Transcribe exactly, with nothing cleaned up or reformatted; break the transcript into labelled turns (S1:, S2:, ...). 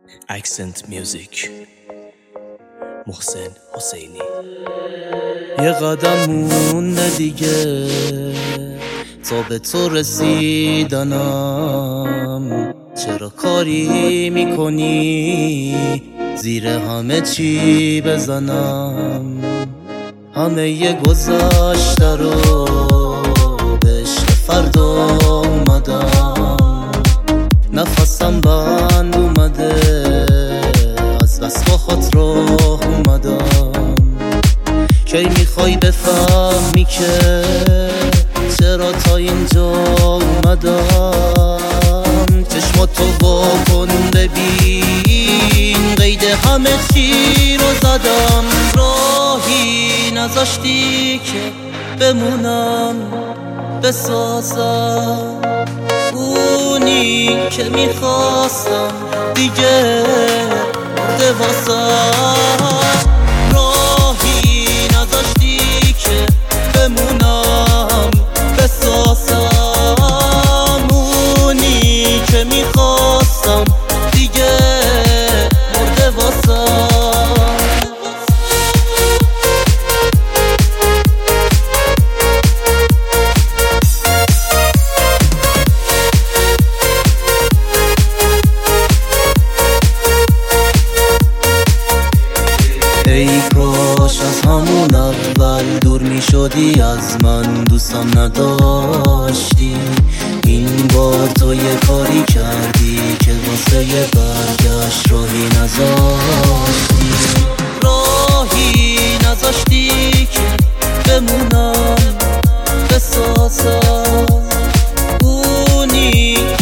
S1: اکسنت میوزیک محسن حسینی. یه قدم مونده دیگه تا به تو رسیدنم، چرا کاری میکنی زیر همه چی بزنم؟ همه ی گذشته رو به عشق فردا اومدم، نفسم بند اومده از بس با خود راه اومدم. کی میخوای بفهمی که چرا تا اینجا اومدم؟ چشماتو واکن ببین، قید همه چی رو زدم. راهی نذاشتی که بمونم بسازم، اونی که میخواستم دیگه مرده واسم. راهی نذاشتی که بمونم بسازم، اونی که میخواستم دیگه مرده واسم. ای کاش از همون اول دور می شدی از من، دوستم نداشتی. این بار تو یه کاری کردی که واسه یه برگشت راهی نذاشتی. راهی نذاشتی که بمونم بسازم، اونی